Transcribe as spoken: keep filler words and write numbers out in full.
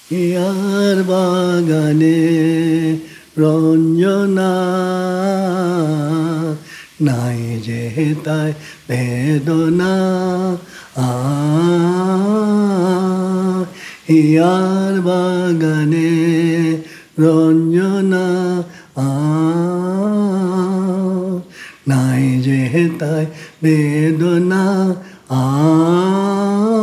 here বাগানে রঞ্জনা নাই যে তাই বেদনা আ হিয়ার বাগানে রঞ্জনা আ নাই যে তাই বেদনা আ